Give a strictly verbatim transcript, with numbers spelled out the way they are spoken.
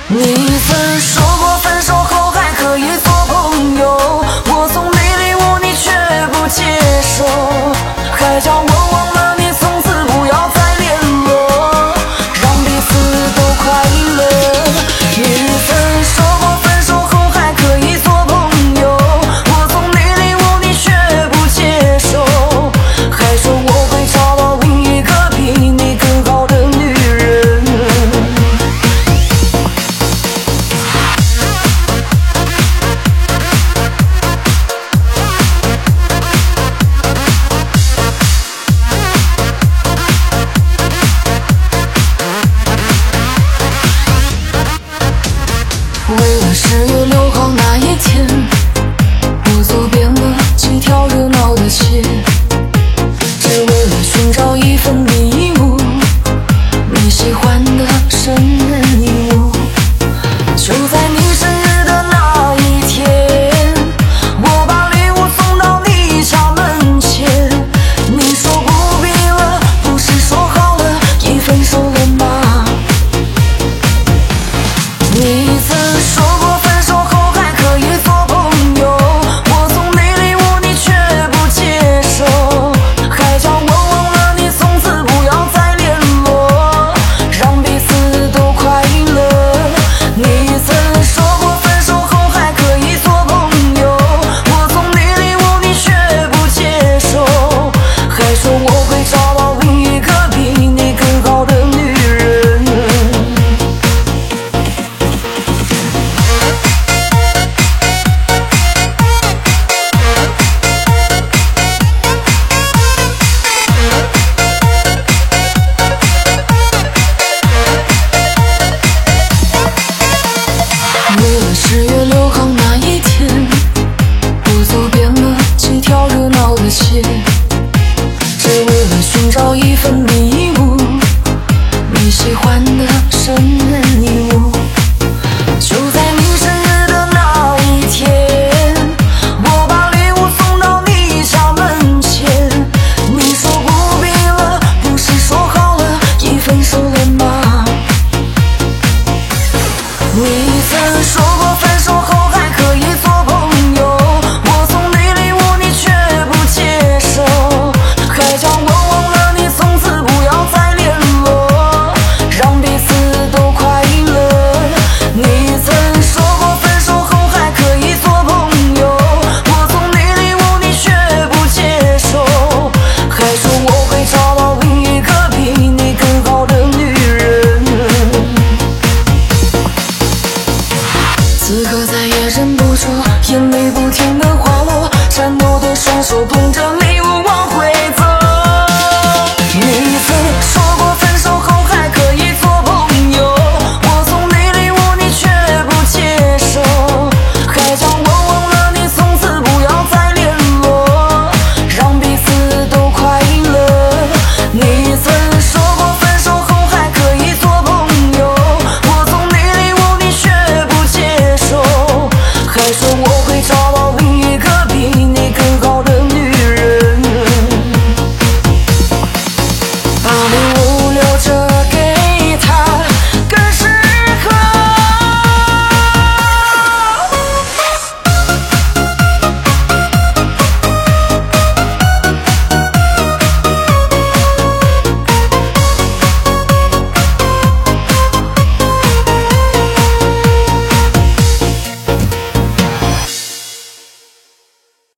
你曾说过分手后还可以做朋友，我送你礼物你却不接受，还叫我忘了你，从此不要再联络，让彼此都快乐。你曾说过分手后还可以做朋友，我送你礼物你却不接受，还说我会找到另一个比你更好的女人。为了十月六号那一天，我走遍了几条热闹的街，只为了寻找一份礼物，你喜欢的生日礼物。就在你生日的那一天，我把礼物送到你家门前，你说不必了，不是说好了已分手了吗？你曾说过分手后还可以做朋友，我送你礼物你却不接受，还叫我忘了你，从此不要再联络，让彼此都快乐。你曾说过分手后还可以做朋友，我送你礼物你却不接受，还说我会找到另一个比你更好的女人。为了十月六号那一天，我走遍了几条热闹的街，只为了寻找一份礼物，你喜欢的生日礼物。就在你生日的那一天，我把礼物送到你家门前，你说不必了，不是说好了已分手了吗？你